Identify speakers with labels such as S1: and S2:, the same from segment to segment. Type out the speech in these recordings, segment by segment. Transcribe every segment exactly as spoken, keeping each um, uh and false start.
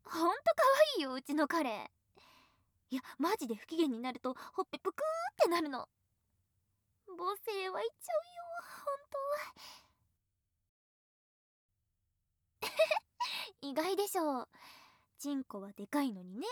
S1: ほんと可愛いようちの彼。いやマジで不機嫌になるとほっぺぷくーってなるの。母性湧いちゃうよほんと。意外でしょう。チンコはでかいのにね。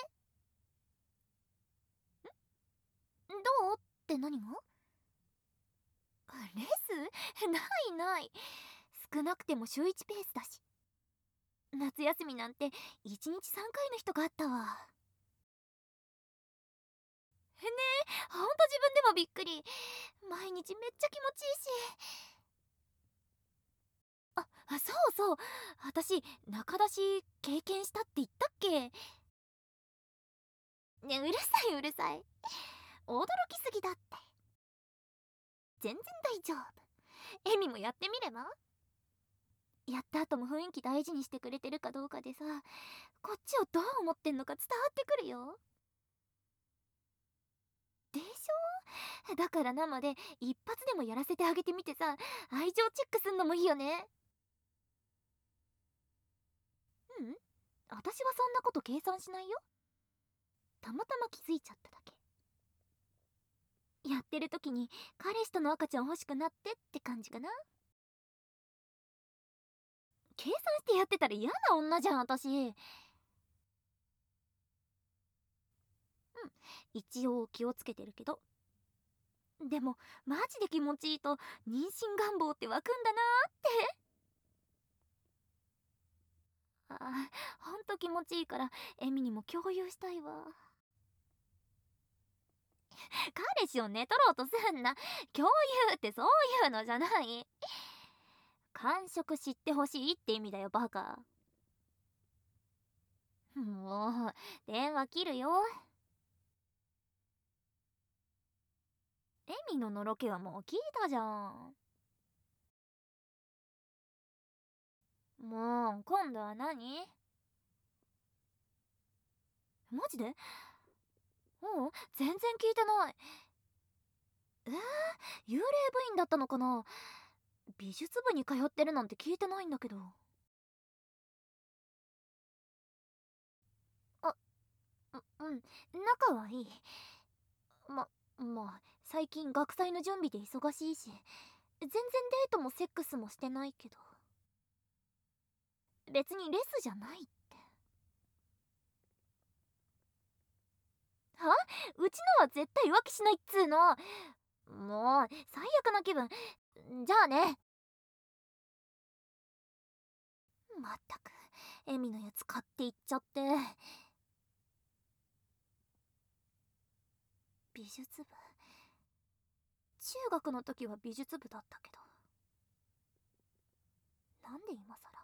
S1: どうって何が？レス？ないない。少なくても週いちペースだし。夏休みなんていちにちさんかいの日とかあったわ。ねえ、ほんと自分でもびっくり。毎日めっちゃ気持ちいいし。あ、そうそう、私中出し経験したって言ったっけ？ね、うるさいうるさい。驚きすぎだって。全然大丈夫。エミもやってみれば？やった後も雰囲気大事にしてくれてるかどうかでさ、こっちをどう思ってんのか伝わってくるよ。でしょ？だから生で一発でもやらせてあげてみてさ、愛情チェックすんのもいいよね。うん、私はそんなこと計算しないよ。たまたま気づいちゃっただけ。やってる時に彼氏との赤ちゃん欲しくなってって感じかな。計算してやってたら嫌な女じゃん私。うん、一応気をつけてるけど。でもマジで気持ちいいと妊娠願望って湧くんだなーって。あ、ほんと気持ちいいからエミにも共有したいわ。彼氏を寝取ろうとすんな。共有ってそういうのじゃない。感触知ってほしいって意味だよバカ。もう電話切るよ。エミののろけはもう聞いたじゃん。もう今度は何？マジで？うん、全然聞いてない。えー、幽霊部員だったのかな？美術部に通ってるなんて聞いてないんだけど。あ、ううん仲はいい。ままあ最近学祭の準備で忙しいし全然デートもセックスもしてないけど。別にレスじゃないって。は？うちのは絶対浮気しないっつーの。もう最悪な気分。じゃあね。まったくエミのやつ買っていっちゃって。美術部、中学の時は美術部だったけど、なんで今さ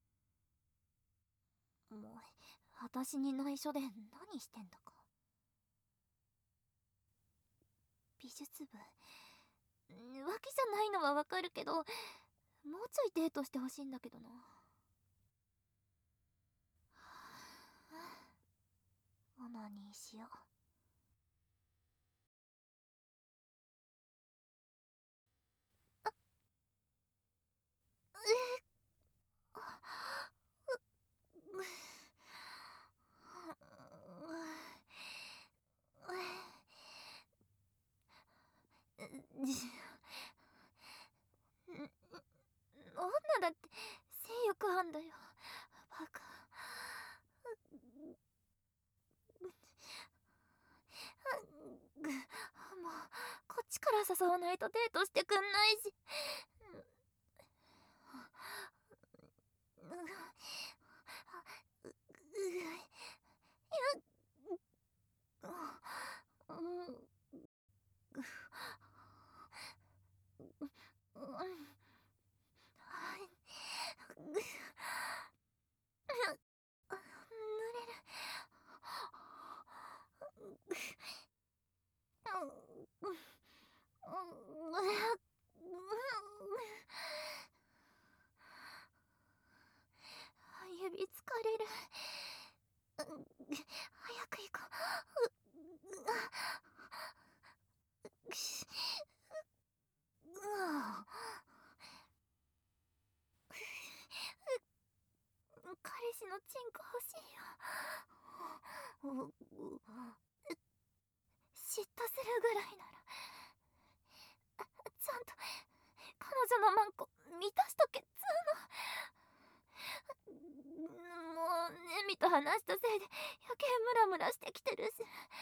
S1: ら。もう私に内緒で何してんだか。美術部、浮気じゃないのはわかるけど、もうちょいデートしてほしいんだけどな。オナニーしよう。女だって性欲あんだよバカ。もうこっちから誘わないとデートしてくんないし。指疲れる。早く行こう。彼氏のチンコ欲しいよ。嫉妬するぐらいならちゃんと彼女のマンコ満たしとけっつーの。もうネミと話したせいで余計ムラムラしてきてるし。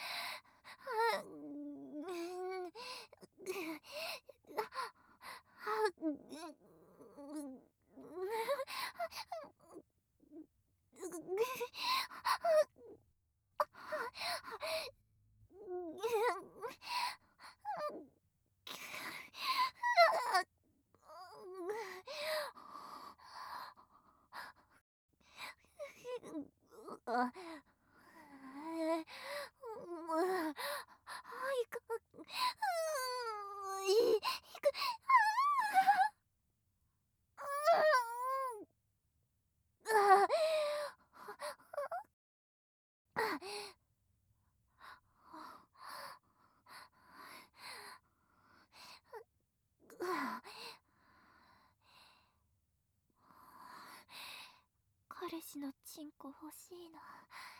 S1: あいくいく彼氏のチンコ欲しいな。